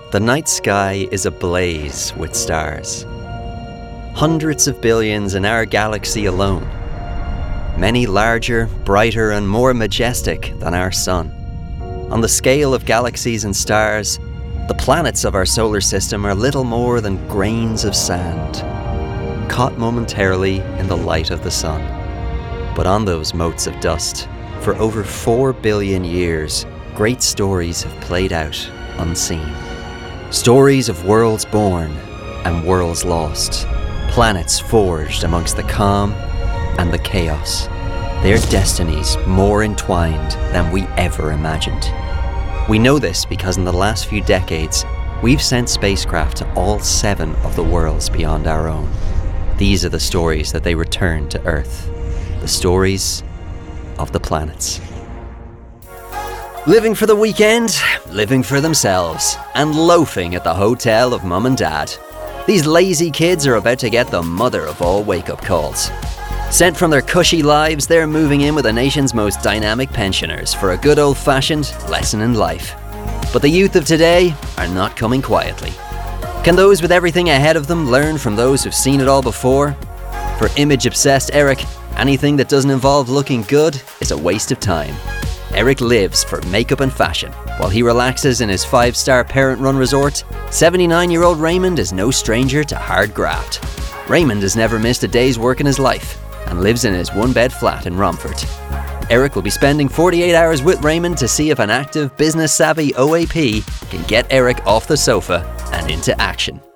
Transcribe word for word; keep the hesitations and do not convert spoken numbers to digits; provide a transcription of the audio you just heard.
The night sky is ablaze with stars. Hundreds of billions in our galaxy alone. Many larger, brighter and more majestic than our sun. On the scale of galaxies and stars, the planets of our solar system are little more than grains of sand, caught momentarily in the light of the sun. But on those motes of dust, for over four billion years, great stories have played out unseen. Stories of worlds born and worlds lost, planets forged amongst the calm and the chaos, their destinies more entwined than we ever imagined. We know this because in the last few decades, we've sent spacecraft to all seven of the worlds beyond our own. These are the stories that they return to Earth, the stories of the planets. Living for the weekend, living for themselves, and loafing at the hotel of mum and dad. These lazy kids are about to get the mother of all wake-up calls. Sent from their cushy lives, they're moving in with the nation's most dynamic pensioners for a good old-fashioned lesson in life. But the youth of today are not coming quietly. Can those with everything ahead of them learn from those who've seen it all before? For image-obsessed Eric, anything that doesn't involve looking good is a waste of time. Eric lives for makeup and fashion. While he relaxes in his five-star parent-run resort, seventy-nine-year-old Raymond is no stranger to hard graft. Raymond has never missed a day's work in his life and lives in his one-bed flat in Romford. Eric will be spending forty-eight hours with Raymond to see if an active, business-savvy O A P can get Eric off the sofa and into action.